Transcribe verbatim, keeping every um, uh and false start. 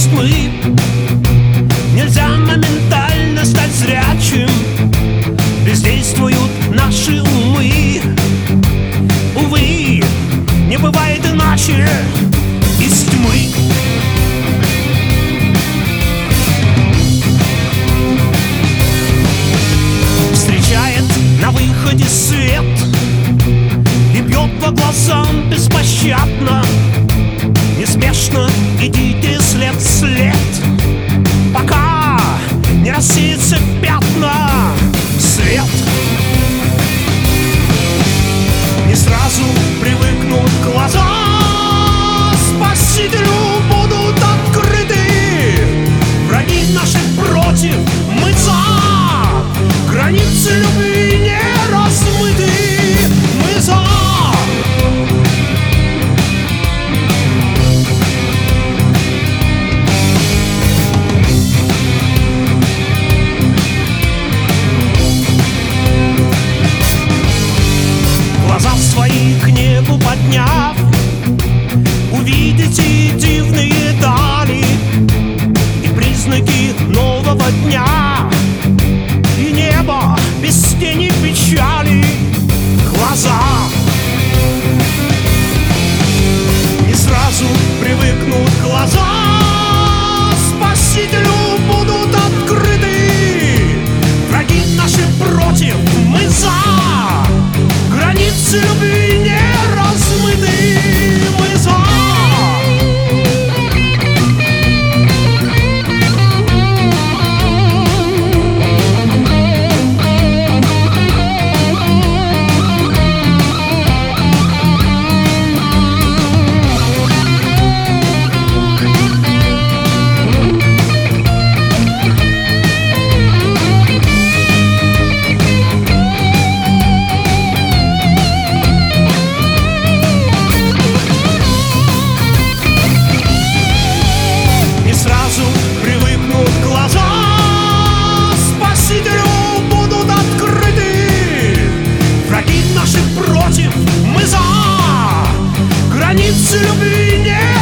тьмы. Нельзя моментально стать зрячим, бездействуют наши умы. Увы, не бывает иначе из тьмы. Встречает на выходе свет и бьет по глазам беспощадно. Неспешно идите след в след, пока не рассеется пятна свет. Не сразу привыкнут глаза, спасителю будут открыты. Враги наши против, мы за, границы любви не размыты. Мы за. Глаза свои к небу подняв, увидите дивные дали и признаки нового дня, и небо без тени печали. Глаза не сразу привыкнут глаза, спасителю будут открыты. Враги наши против, мы за, границы любви не размыты. Мы за. Сразу привыкнут глаза, спасителю будут открыты. Враги наши против, мы за, границы любви не